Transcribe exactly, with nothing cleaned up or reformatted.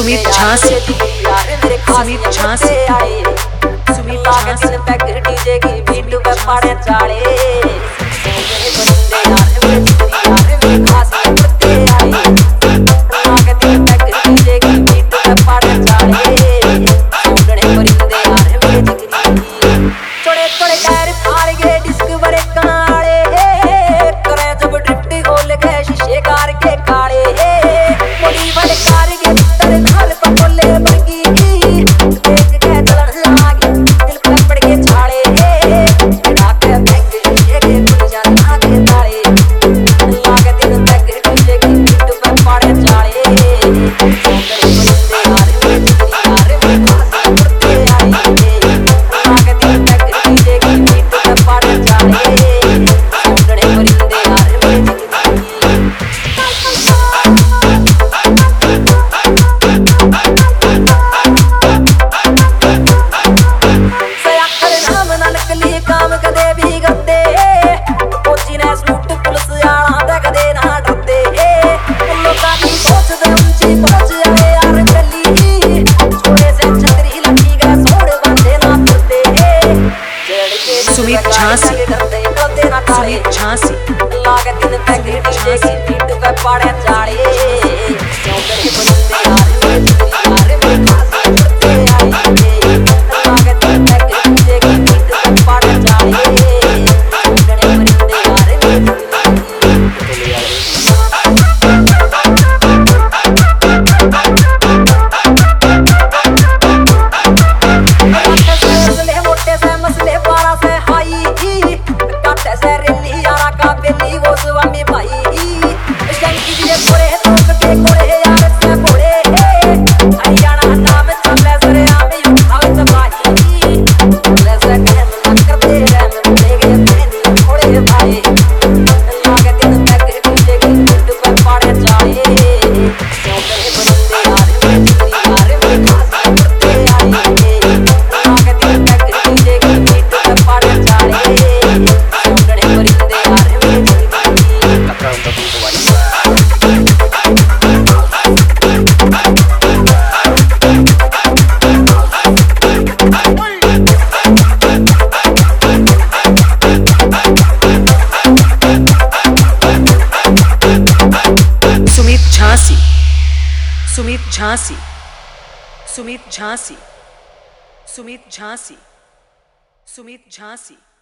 Sumit Jhansi, Sumit Jhansi, Sumit Jhansi, packet DJ की beat पे पाड़े चाले सुमित झांसी, सुमित झांसी, लागे दिन पैकेट डीजे की बीट पे पाड़े चाले झांसी, सुमित झांसी, सुमित झांसी, सुमित झांसी, सुमित झांसी।